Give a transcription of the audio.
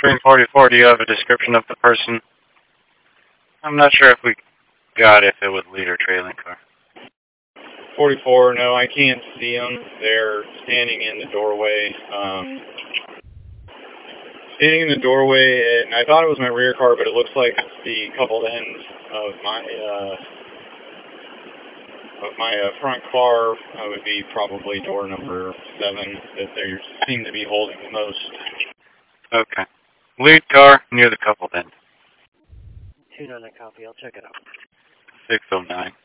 Stream 44, do you have a description of the person? I'm not sure if we got if it was lead or trailing car. 44, no, I can't see them. They're standing in the doorway. Standing in the doorway, and I thought it was my rear car, but it looks like it's the coupled ends of my front car. Would be probably door number 7 that they seem to be holding the most. Okay. Lead car near the coupled end. 29 copy, I'll check it out. 609.